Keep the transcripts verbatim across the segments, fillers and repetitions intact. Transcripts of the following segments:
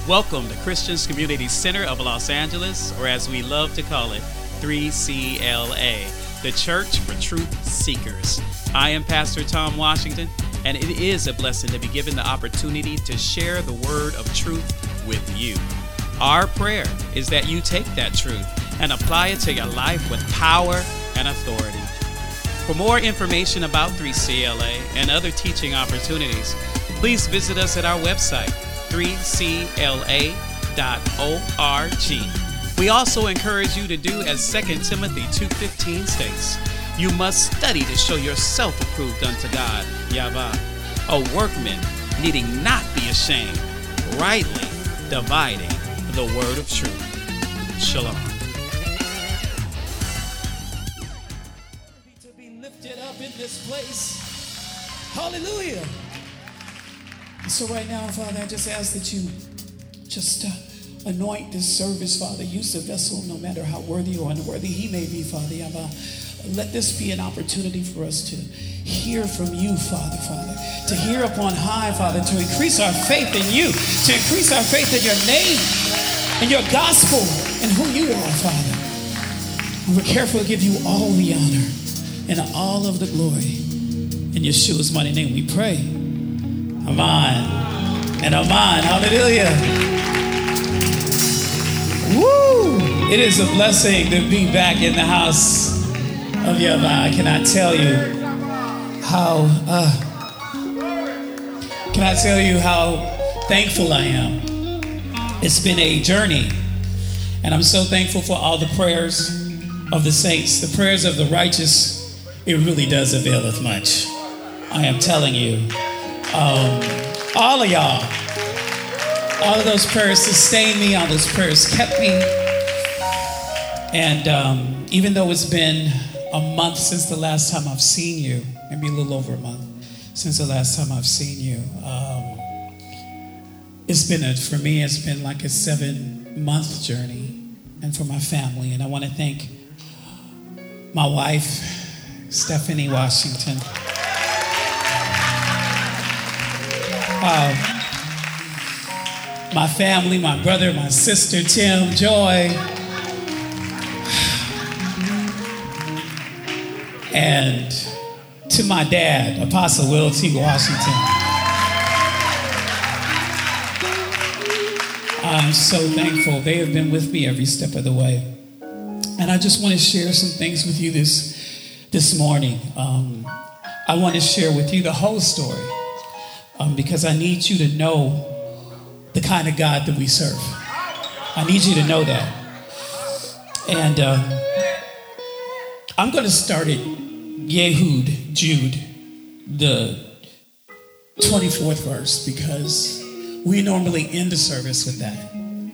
Welcome to Christians Community Center of Los Angeles, or as we love to call it, three C L A, the Church for Truth Seekers. I am Pastor Tom Washington, and it is a blessing to be given the opportunity to share the word of truth with you. Our prayer is that you take that truth and apply it to your life with power and authority. For more information about three C L A and other teaching opportunities, please visit us at our website, three C L A dot org. We also encourage you to do as Second Timothy two fifteen states. You must study to show yourself approved unto God, Yahweh, a workman needing not be ashamed, rightly dividing the word of truth. Shalom. To be lifted up in this place. Hallelujah. So right now, Father, I just ask that you just uh, anoint this service, Father. Use the vessel, no matter how worthy or unworthy he may be, Father. Uh, let this be an opportunity for us to hear from you, Father, Father. To hear upon high, Father, to increase our faith in you, to increase our faith in your name, in your gospel, and who you are, Father. And we're careful to give you all the honor and all of the glory. In Yeshua's mighty name we pray. Amen and amen. Hallelujah. Woo! It is a blessing to be back in the house of Yahweh. I cannot tell you how, uh, can I tell you how thankful I am. It's been a journey, and I'm so thankful for all the prayers of the saints, the prayers of the righteous. It really does availeth much. I am telling you. Um, all of y'all, all of those prayers sustained me, all those prayers kept me. And um, even though it's been a month since the last time I've seen you, maybe a little over a month since the last time I've seen you, um, it's been, a, for me, it's been like a seven month journey, and for my family. And I want to thank my wife, Stephanie Washington. Uh, my family, my brother, my sister, Tim, Joy, and to my dad, Apostle Will T. Washington. I'm so thankful. They have been with me every step of the way. And I just want to share some things with you this, this morning. Um, I want to share with you the whole story. Um, because I need you to know the kind of God that we serve. I need you to know that. And uh, I'm going to start at Yehud, Jude, the twenty-fourth verse, because we normally end the service with that.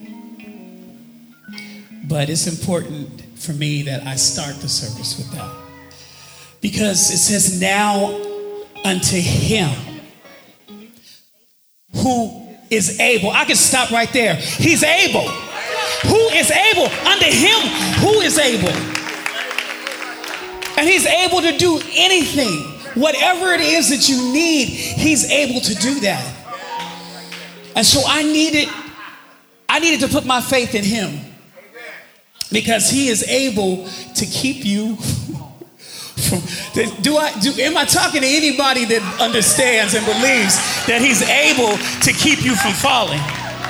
But it's important for me that I start the service with that. Because it says, now unto him who is able. I can stop right there. He's able. Who is able? Unto him who is able. And he's able to do anything. Whatever it is that you need, he's able to do that. And so I needed, I needed to put my faith in him. Because he is able to keep you from, do I do am I talking to anybody that understands and believes that he's able to keep you from falling?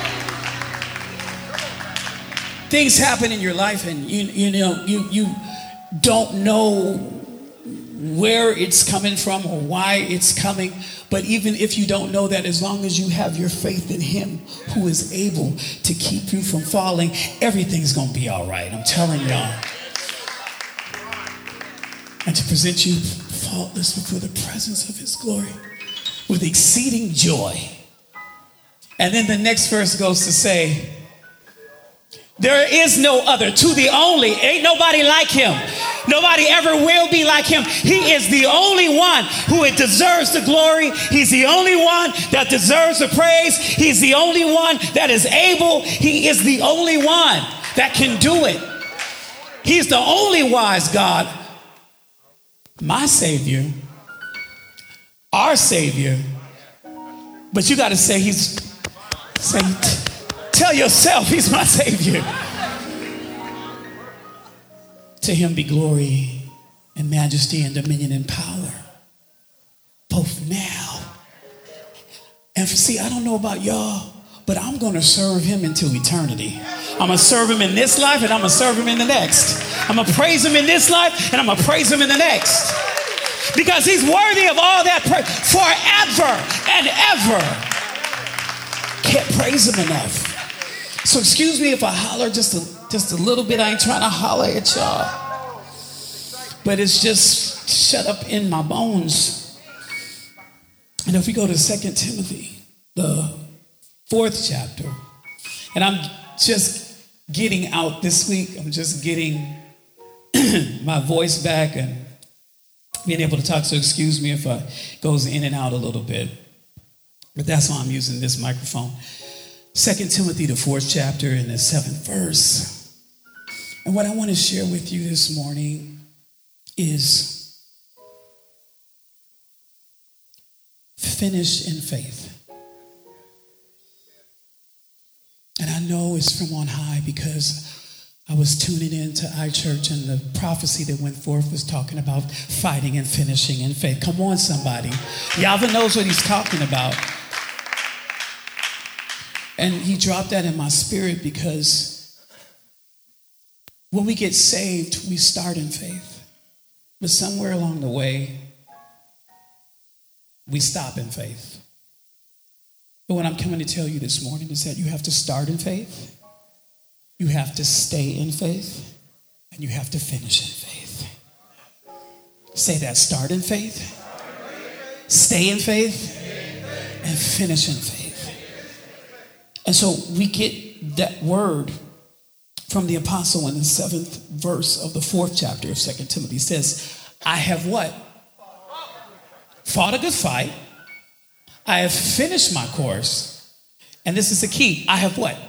Things happen in your life, and you you know you you don't know where it's coming from or why it's coming. But even if you don't know that, as long as you have your faith in him who is able to keep you from falling, everything's gonna be all right. I'm telling y'all. And to present you faultless before the presence of his glory with exceeding joy. And then the next verse goes to say, there is no other, to the only, ain't nobody like him. Nobody ever will be like him. He is the only one who deserves the glory. He's the only one that deserves the praise. He's the only one that is able. He is the only one that can do it. He's the only wise God. My Savior, our Savior, but you got to say he's, say, Tell yourself he's my Savior. To him be glory and majesty and dominion and power, both now and for, see, I don't know about y'all, but I'm going to serve him until eternity. I'm going to serve him in this life and I'm going to serve him in the next. I'm going to praise him in this life and I'm going to praise him in the next. Because he's worthy of all that praise forever and ever. Can't praise him enough. So excuse me if I holler just a, just a little bit. I ain't trying to holler at y'all. But it's just shut up in my bones. And if we go to Second Timothy, the fourth chapter, and I'm just getting out this week. I'm just getting my voice back and being able to talk. So excuse me if I goes in and out a little bit. But that's why I'm using this microphone. Second Timothy, the fourth chapter and the seventh verse. And what I want to share with you this morning is finish in faith. And I know it's from on high because I was tuning in to iChurch and the prophecy that went forth was talking about fighting and finishing in faith. Come on, somebody. Yahweh knows what he's talking about. And he dropped that in my spirit because when we get saved, we start in faith. But somewhere along the way, we stop in faith. But what I'm coming to tell you this morning is that you have to start in faith, you have to stay in faith, and you have to finish in faith. Say that. Start in faith, stay in faith, and finish in faith. And so we get that word from the apostle in the seventh verse of the fourth chapter of Second Timothy. It says, I have what? Fought a good fight. I have finished my course. And this is the key. I have what?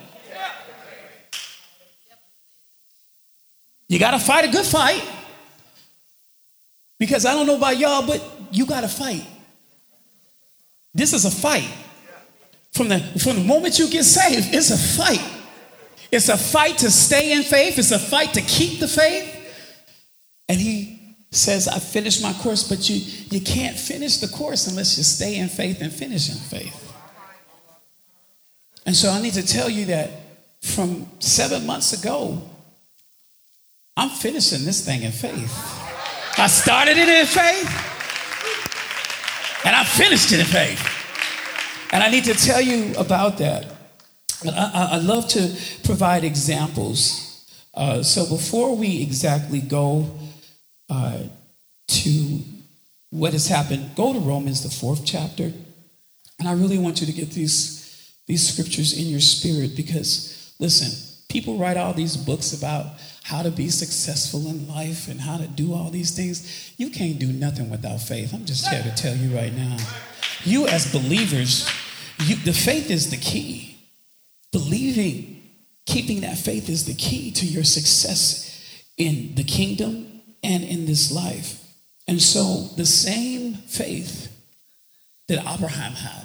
You got to fight a good fight. Because I don't know about y'all, but you got to fight. This is a fight. From the, from the moment you get saved, it's a fight. It's a fight to stay in faith. It's a fight to keep the faith. And he says, I finished my course, but you, you can't finish the course unless you stay in faith and finish in faith. And so I need to tell you that from seven months ago, I'm finishing this thing in faith. I started it in faith, and I finished it in faith. And I need to tell you about that. I, I, I love to provide examples. Uh, so before we exactly go uh, to what has happened, go to Romans, the fourth chapter. And I really want you to get these, these scriptures in your spirit because, listen, people write all these books about how to be successful in life and how to do all these things. You can't do nothing without faith. I'm just here to tell you right now. You as believers, you, the faith is the key. Believing, keeping that faith is the key to your success in the kingdom and in this life. And so the same faith that Abraham had,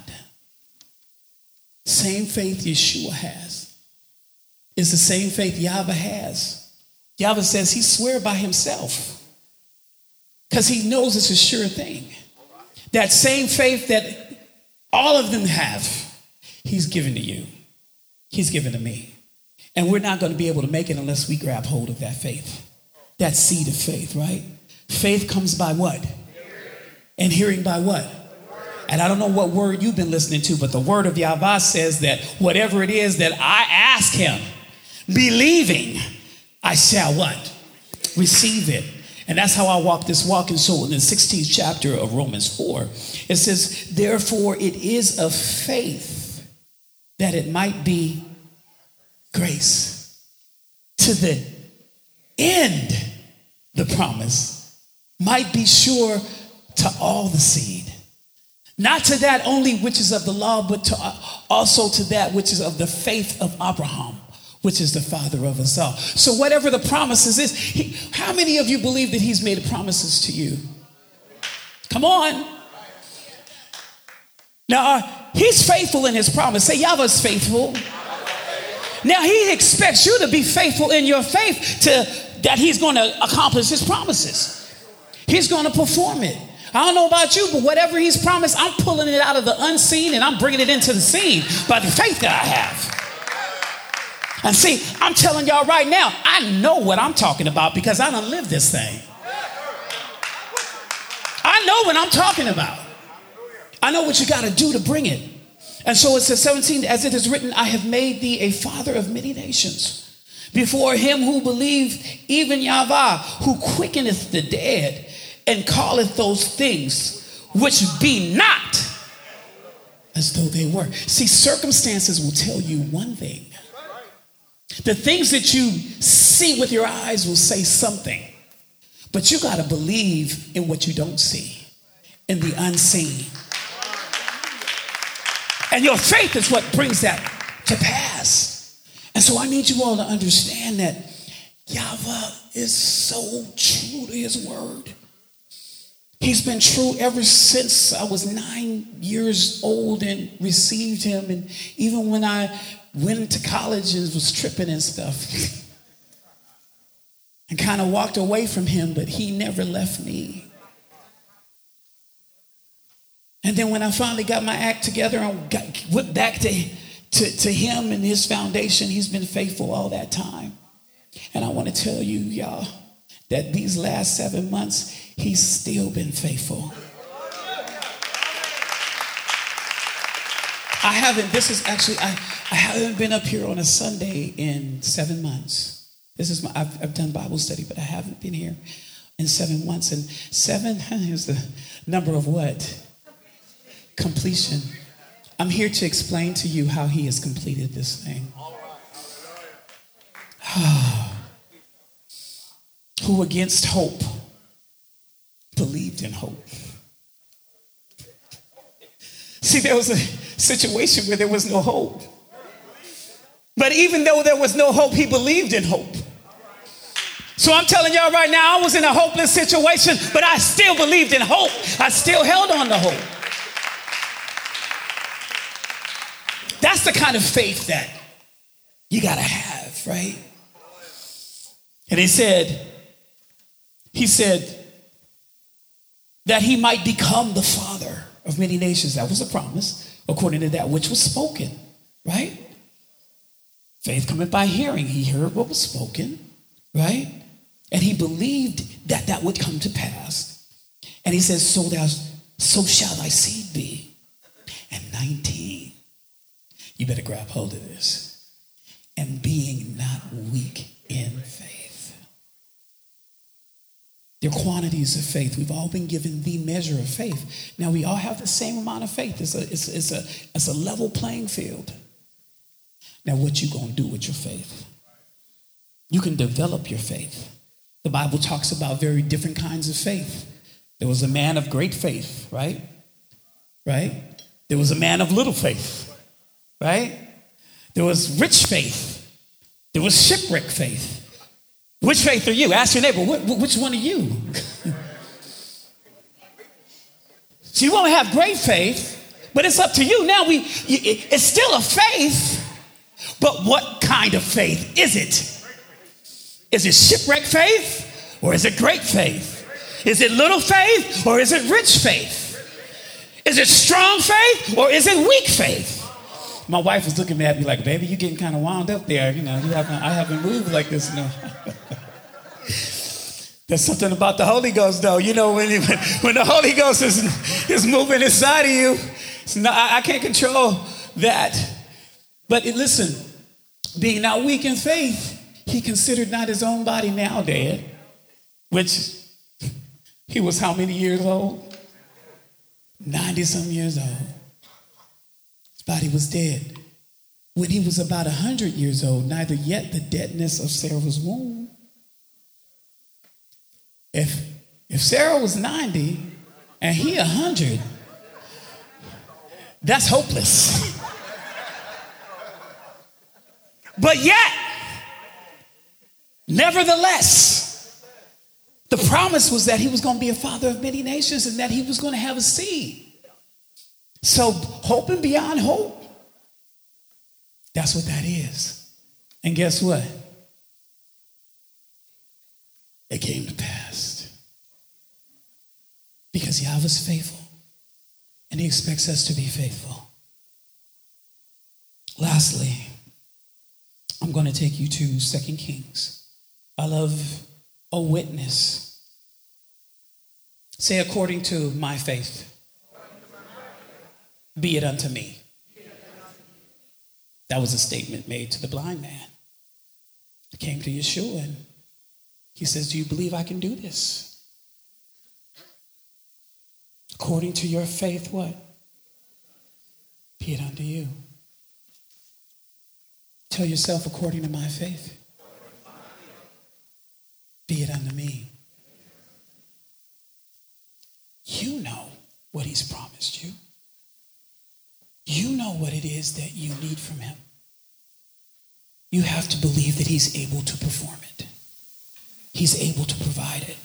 same faith Yeshua has, is the same faith Yahweh has. Yahweh says he swear by himself because he knows it's a sure thing. That same faith that all of them have, he's given to you. He's given to me. And we're not going to be able to make it unless we grab hold of that faith. That seed of faith, right? Faith comes by what? And hearing by what? And I don't know what word you've been listening to, but the word of Yahweh says that whatever it is that I ask him, believing, I shall what? Receive it. And that's how I walk this walk. And so in the sixteenth chapter of Romans four, it says, therefore it is of faith that it might be grace to the end, the promise might be sure to all the seed. Not to that only which is of the law, but to also to that which is of the faith of Abraham, which is the father of us all. So whatever the promises is, he, how many of you believe that he's made promises to you? Come on. Now, uh, he's faithful in his promise. Say, Yahweh's faithful Now he expects you to be faithful in your faith to that he's going to accomplish his promises. He's going to perform it. I don't know about you, but whatever he's promised, I'm pulling it out of the unseen and I'm bringing it into the seen by the faith that I have. And see, I'm telling y'all right now, I know what I'm talking about because I done lived this thing. I know what I'm talking about. I know what you got to do to bring it. And so it says seventeen, as it is written, I have made thee a father of many nations. Before him who believe, even Yahweh, who quickeneth the dead and calleth those things which be not as though they were. See, circumstances will tell you one thing. The things that you see with your eyes will say something. But you got to believe in what you don't see, in the unseen. And your faith is what brings that to pass. And so I need you all to understand that Yahweh is so true to his word. He's been true ever since I was nine years old and received him. And even when I went into college and was tripping and stuff, and kind of walked away from him, but he never left me. And then when I finally got my act together and got, went back to, to, to him and his foundation, he's been faithful all that time. And I want to tell you, y'all, that these last seven months, he's still been faithful. I haven't, this is actually, I, I haven't been up here on a Sunday in seven months. This is my, I've, I've done Bible study, but I haven't been here in seven months. And seven is the number of what? Completion. I'm here to explain to you how he has completed this thing. Who against hope believed in hope. See, there was a situation where there was no hope. But even though there was no hope, he believed in hope. So I'm telling y'all right now, I was in a hopeless situation, but I still believed in hope. I still held on to hope. That's the kind of faith that you got to have, right? And he said, he said that he might become the father of many nations. That was a promise, according to that which was spoken, right? Faith cometh by hearing. He heard what was spoken, right? And he believed that that would come to pass. And he says, so, thou, so shall thy seed be. And nineteen, you better grab hold of this. And being not weak in faith. They're quantities of faith. We've all been given the measure of faith. Now, we all have the same amount of faith. It's a, it's, it's a, it's a level playing field. Now, what you going to do with your faith? You can develop your faith. The Bible talks about very different kinds of faith. There was a man of great faith, right? Right? There was a man of little faith, right? There was rich faith. There was shipwreck faith. Which faith are you? Ask your neighbor, which one are you? So you won't have great faith, but it's up to you. Now we, it's still a faith, but what kind of faith is it? Is it shipwreck faith or is it great faith? Is it little faith or is it rich faith? Is it strong faith or is it weak faith? My wife was looking at me like, baby, you're getting kind of wound up there. You know, you haven't, I haven't moved like this. No. There's something about the Holy Ghost, though. You know, when, when the Holy Ghost is, is moving inside of you, it's not, I, I can't control that. But it, listen, being not weak in faith, he considered not his own body now dead, which he was how many years old? ninety-some years old. His body was dead. When he was about one hundred years old, neither yet the deadness of Sarah's womb. If, if Sarah was ninety and he one hundred, that's hopeless. But yet, nevertheless, the promise was that he was going to be a father of many nations and that he was going to have a seed. So hoping beyond hope, that's what that is. And guess what? It came to pass. Because Yahweh's faithful. And he expects us to be faithful. Lastly, I'm going to take you to Second Kings. I love a witness. Say, according to my faith, be it unto me. That was a statement made to the blind man. He came to Yeshua and he says, do you believe I can do this? According to your faith, what? Be it unto you. Tell yourself, according to my faith, be it unto me. You know what he's promised you. You know what it is that you need from him. You have to believe that he's able to perform it. He's able to provide it.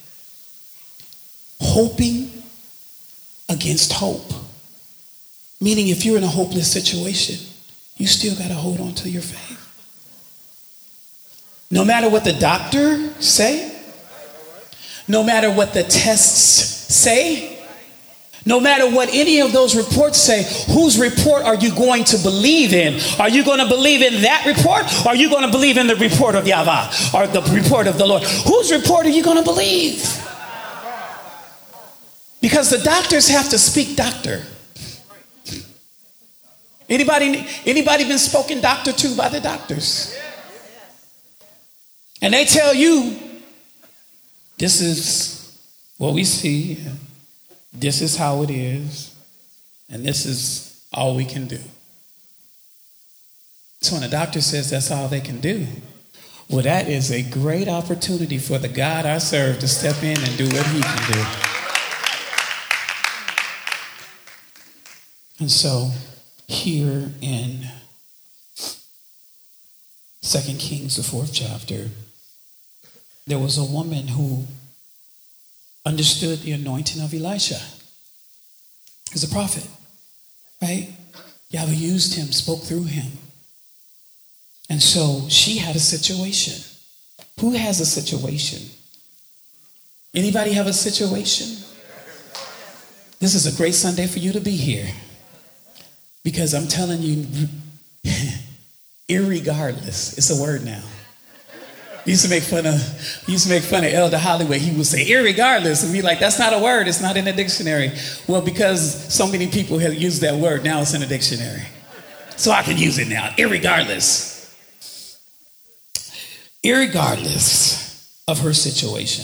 Hoping against hope. Meaning if you're in a hopeless situation, you still got to hold on to your faith. No matter what the doctor say, no matter what the tests say, no matter what any of those reports say, whose report are you going to believe in? Are you going to believe in that report? Or are you going to believe in the report of Yahweh or the report of the Lord? Whose report are you going to believe? Because the doctors have to speak doctor. Anybody, anybody been spoken doctor to by the doctors? And they tell you, this is what we see. This is how it is. And this is all we can do. So when a doctor says that's all they can do, well, that is a great opportunity for the God I serve to step in and do what he can do. And so here in Second Kings, the fourth chapter, there was a woman who understood the anointing of Elisha. He's a prophet, right? Yahweh used him, spoke through him. And so she had a situation. Who has a situation? Anybody have a situation? This is a great Sunday for you to be here. Because I'm telling you, irregardless, it's a word now. We used to make fun of, we used to make fun of Elder Hollywood. He would say, irregardless. And we like, that's not a word. It's not in the dictionary. Well, because so many people have used that word, now it's in the dictionary. So I can use it now, irregardless. Irregardless of her situation,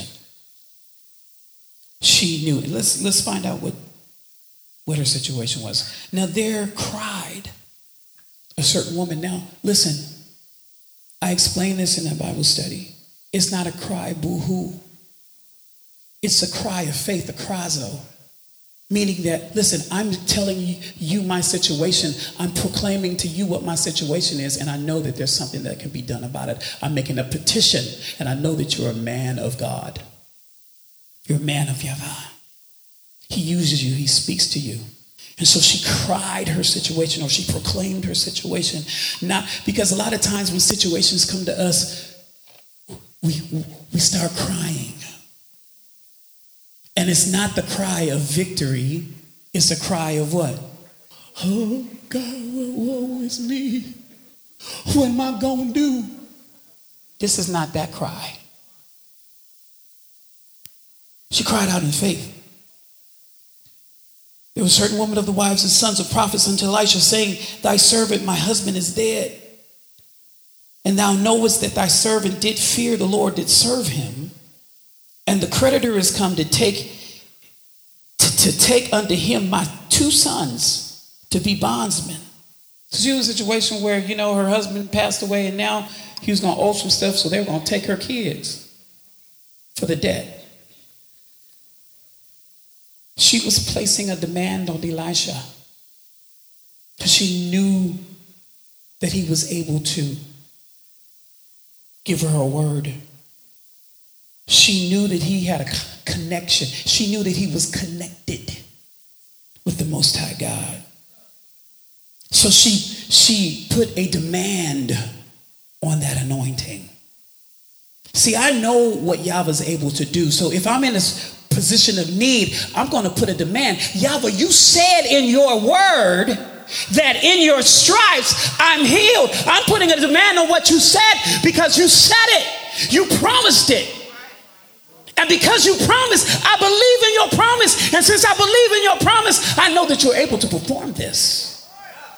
she knew it. Let's, let's find out what, what her situation was. Now there cried a certain woman. Now, listen. I explained this in a Bible study. It's not a cry boo-hoo. It's a cry of faith, a krazo. Meaning that, listen, I'm telling you, you my situation. I'm proclaiming to you what my situation is, and I know that there's something that can be done about it. I'm making a petition, and I know that you're a man of God. You're a man of Yahweh. He uses you. He speaks to you. And so she cried her situation, or she proclaimed her situation. Not because a lot of times when situations come to us, we, we start crying. And it's not the cry of victory. It's a cry of what? Oh, God, woe is me. What am I going to do? This is not that cry. She cried out in faith. There was a certain woman of the wives and sons of prophets unto Elisha, saying, thy servant, my husband, is dead. And thou knowest that thy servant did fear the Lord, did serve him. And the creditor is come to take, to, to take unto him my two sons to be bondsmen. So she was in a situation where, you know, her husband passed away and now he was going to owe some stuff, so they were going to take her kids for the debt. She was placing a demand on Elisha because she knew that he was able to give her a word. She knew that he had a connection. She knew that he was connected with the Most High God. So she, she put a demand on that anointing. See, I know what Yahweh is able to do. So if I'm in this position of need, I'm going to put a demand. Yahweh, you said in your word that in your stripes I'm healed. I'm putting a demand on what you said because you said it. You promised it. And because you promised, I believe in your promise. And since I believe in your promise, I know that you're able to perform this.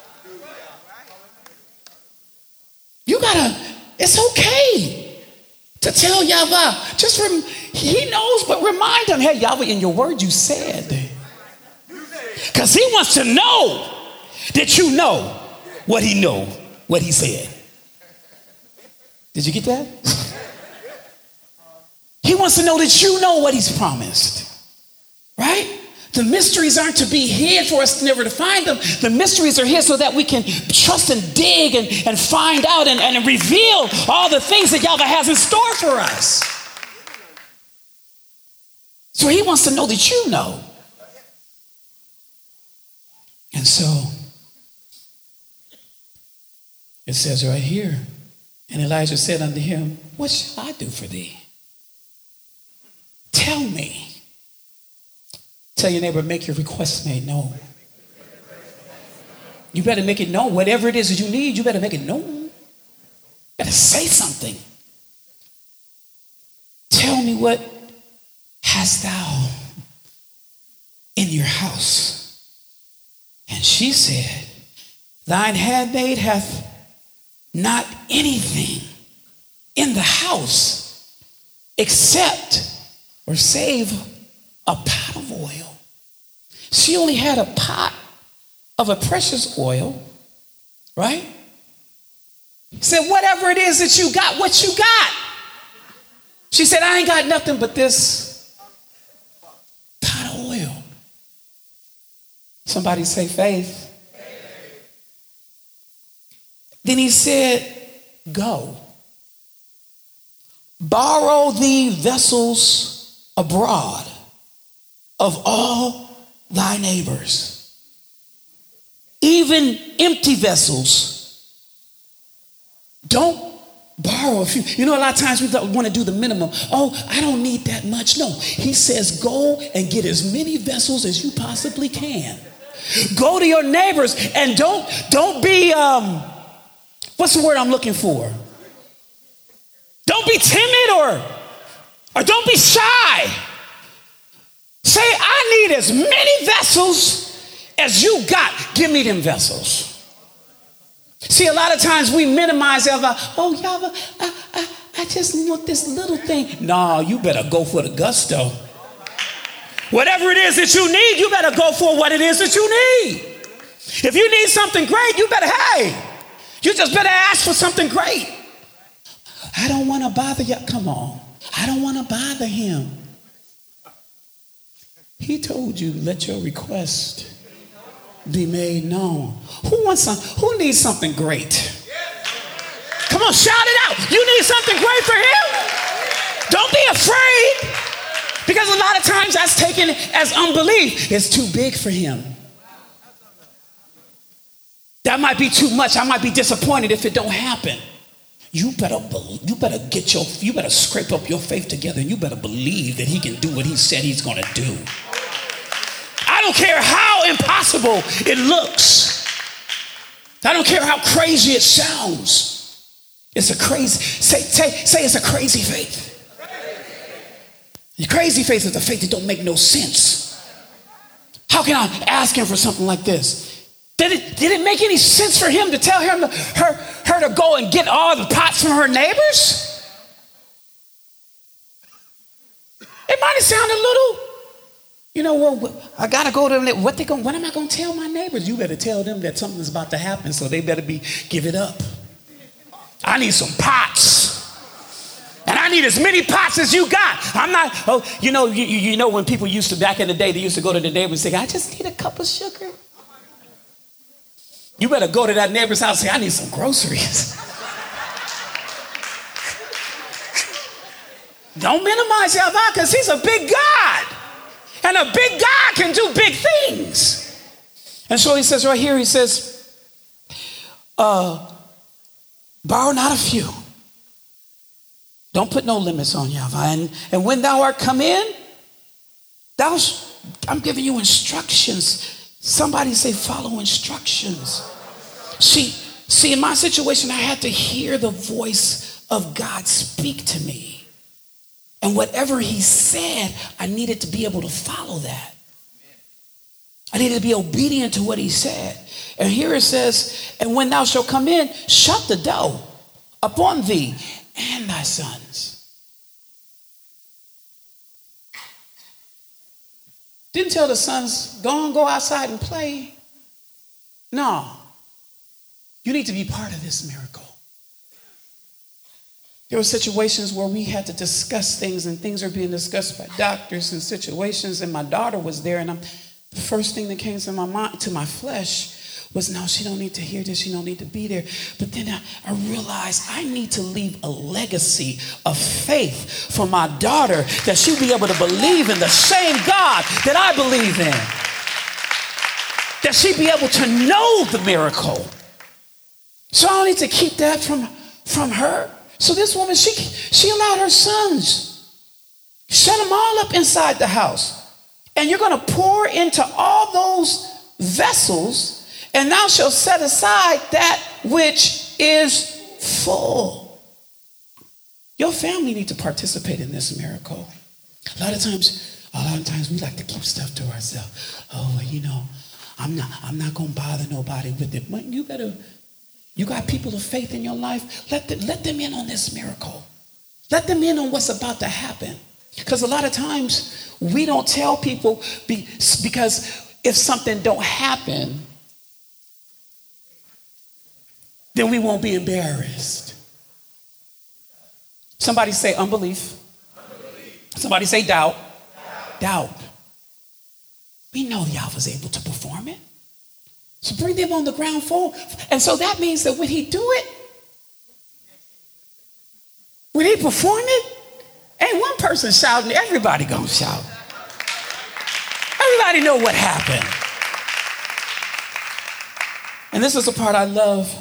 You gotta, it's okay to tell Yahweh, just rem, he knows, but remind him, hey, Yahweh, in your word you said. Because he wants to know that you know what he know, what he said. Did you get that? He wants to know that you know what he's promised, right? The mysteries aren't to be hid for us never to find them. The mysteries are here so that we can trust and dig and, and find out and, and reveal all the things that Yahweh has in store for us. So he wants to know that you know. And so it says right here, and Elijah said unto him, what shall I do for thee? Tell me. Tell your neighbor, make your request made known. You better make it known. Whatever it is that you need, you better make it known. You better say something. Tell me, what hast thou in your house? And she said, thine handmaid hath not anything in the house except or save a pot of oil. She only had a pot of a precious oil, right? He said, whatever it is that you got, what you got? She said, I ain't got nothing but this pot of oil. Somebody say faith. Then he said, go. Borrow thee vessels abroad of all thy neighbors, even empty vessels. Don't borrow a few. You know, a lot of times we want to do the minimum. Oh, I don't need that much. No, he says go and get as many vessels as you possibly can. Go to your neighbors and don't don't be um what's the word I'm looking for? Don't be timid or or don't be shy. Say, I need as many vessels as you got. Give me them vessels. See, a lot of times we minimize Yahweh. Oh, Yahweh, I, I, I just want this little thing. No, you better go for the gusto. Whatever it is that you need, you better go for what it is that you need. If you need something great, you better, hey, you just better ask for something great. I don't want to bother you. Come on. I don't want to bother him. He told you, let your request be made known. Who wants some, who needs something great? Come on, shout it out. You need something great for him? Don't be afraid. Because a lot of times that's taken as unbelief. It's too big for him. That might be too much. I might be disappointed if it don't happen. You better, you better get your, you better scrape up your faith together and you better believe that he can do what he said he's going to do. I don't care how impossible it looks. I don't care how crazy it sounds. It's a crazy, say, say, say it's a crazy faith. Your crazy faith is a faith that don't make no sense. How can I ask him for something like this? Did it, did it make any sense for him to tell him to, her, her to go and get all the pots from her neighbors? It might have sounded a little, you know, well, I got to go to them. What, they gonna, what am I going to tell my neighbors? You better tell them that something's about to happen, so they better be, give it up. I need some pots. And I need as many pots as you got. I'm not, oh, you know, you, you know when people used to, back in the day, they used to go to the neighbor and say, I just need a cup of sugar. You better go to that neighbor's house and say, I need some groceries. Don't minimize Yahweh because he's a big God. And a big God can do big things. And so he says right here, he says, uh, Borrow not a few. Don't put no limits on you. And, and when thou art come in, thou, I'm giving you instructions. Somebody say, follow instructions. See, see, in my situation, I had to hear the voice of God speak to me. And whatever he said, I needed to be able to follow that. I needed to be obedient to what he said. And here it says, and when thou shalt come in, shut the door upon thee and thy sons. Didn't tell the sons, go and go outside and play. No. You need to be part of this miracle. There were situations where we had to discuss things, and things are being discussed by doctors and situations, and my daughter was there, and I'm, the first thing that came to my mind, to my flesh, was, no, she don't need to hear this, she don't need to be there. But then I, I realized I need to leave a legacy of faith for my daughter, that she'll be able to believe in the same God that I believe in. That she'd be able to know the miracle. So I don't need to keep that from, from her. So this woman, she, she allowed her sons, shut them all up inside the house. And you're going to pour into all those vessels, and thou shalt set aside that which is full. Your family need to participate in this miracle. A lot of times, a lot of times we like to keep stuff to ourselves. Oh, well, you know, I'm not, I'm not going to bother nobody with it. But you better, you got people of faith in your life. Let them, let them in on this miracle. Let them in on what's about to happen. Because a lot of times we don't tell people be, because if something don't happen, then we won't be embarrassed. Somebody say unbelief. unbelief. Somebody say doubt. doubt. Doubt. We know Yah was able to perform it. So bring them on the ground floor. And so that means that when he do it, when he perform it, ain't one person shouting, everybody gonna shout. Everybody know what happened. And this is the part I love.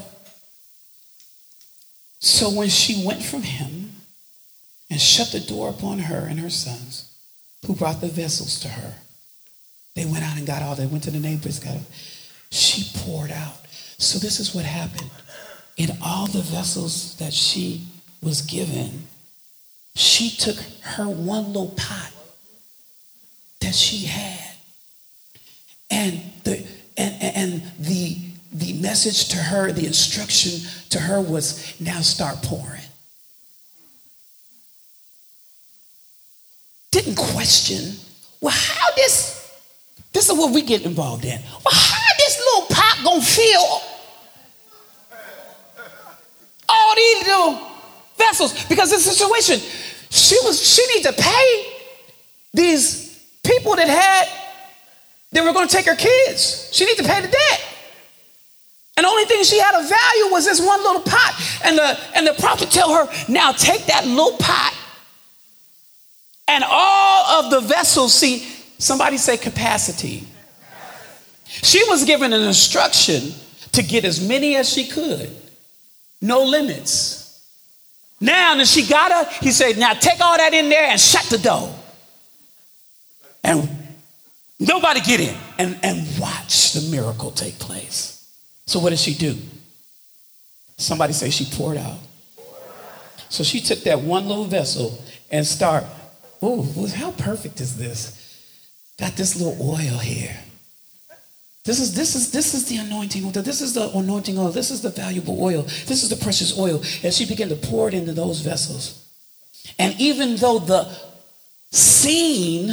So when she went from him and shut the door upon her and her sons, who brought the vessels to her, they went out and got all, they went to the neighbors, got it. She poured out. So this is what happened. In all the vessels that she was given, she took her one little pot that she had, and the and and the the message to her, the instruction to her was, now start pouring. Didn't question, well, how this, this is what we get involved in. Well, how this little pot gonna fill all these little vessels? Because this situation, she was, she needed to pay these people that had, they were gonna take her kids. She needed to pay the debt. And the only thing she had of value was this one little pot. And the, and the prophet tell her, now take that little pot and all of the vessels. See, somebody say capacity. She was given an instruction to get as many as she could. No limits. Now that she got her, he said, now take all that in there and shut the door. And nobody get in. And, and watch the miracle take place. So what did she do? Somebody say she poured out. So she took that one little vessel and start, oh, how perfect is this? Got this little oil here. This is this is this is the anointing oil. This is the anointing oil. This is the valuable oil. This is the precious oil. And she began to pour it into those vessels. And even though the scene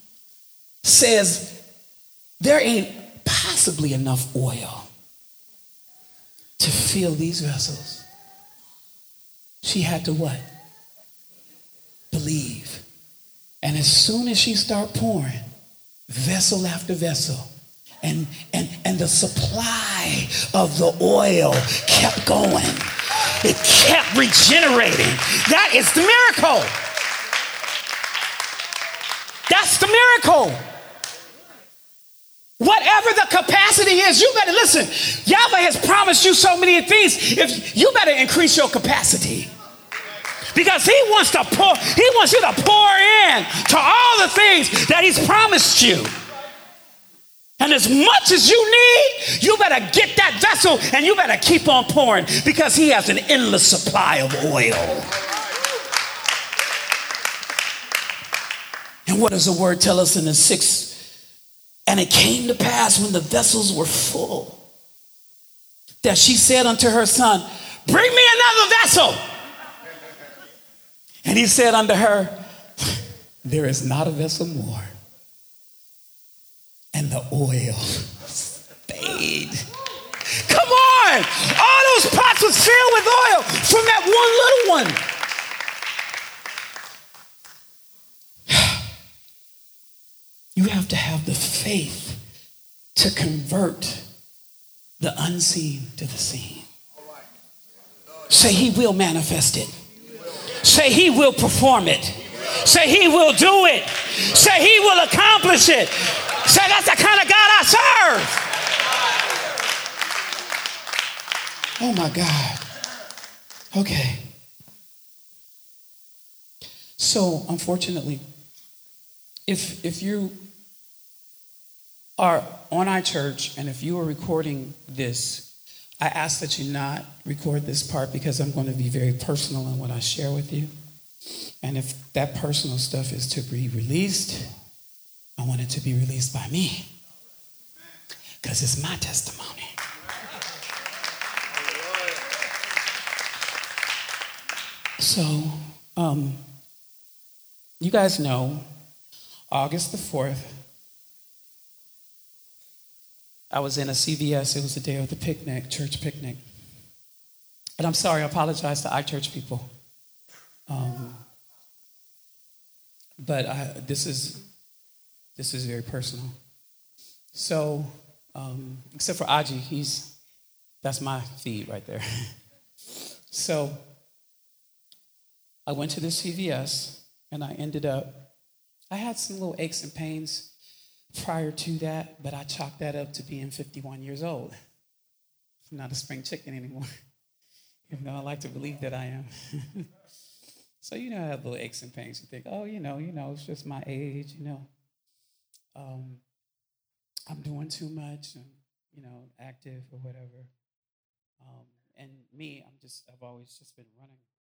says there ain't possibly enough oil to fill these vessels, she had to what? Believe. And as soon as she started pouring, vessel after vessel, and, and, and the supply of the oil kept going. It kept regenerating. That is the miracle. That's the miracle. Whatever the capacity is, you better listen. Yahweh has promised you so many things. If you better increase your capacity. Because he wants to pour, he wants you to pour in to all the things that he's promised you. And as much as you need, you better get that vessel and you better keep on pouring because he has an endless supply of oil. And what does the word tell us in the sixth? And it came to pass when the vessels were full that she said unto her son, bring me another vessel. And he said unto her, there is not a vessel more. And the oil stayed. Come on. All those pots was filled with oil from that one little one. You have to have the faith to convert the unseen to the seen. Say he will manifest it. Say he will perform it. Say he will do it. Say he will accomplish it. Say that's the kind of God I serve. Oh my God. Okay. So unfortunately, if if you are on our church and if you are recording this, I ask that you not record this part because I'm going to be very personal in what I share with you. And if that personal stuff is to be released, I want it to be released by me because it's my testimony. So, um, you guys know, August the fourth, I was in a C V S. It was the day of the picnic, church picnic. And I'm sorry, I apologize to our church people. Um, but I, this is this is very personal. So, um, except for Aji, he's that's my feed right there. So, I went to the C V S and I ended up. I had some little aches and pains prior to that, but I chalked that up to being fifty-one years old. I'm not a spring chicken anymore, even though I like to believe that I am. So, you know, I have little aches and pains. You think, oh, you know, you know, it's just my age, you know. Um, I'm doing too much, and, you know, active or whatever. Um, and me, I'm just, I've always just been running